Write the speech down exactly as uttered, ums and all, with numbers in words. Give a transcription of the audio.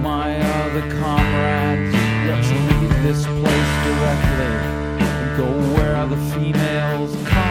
my other comrades, let's leave this place directly and go where the females come.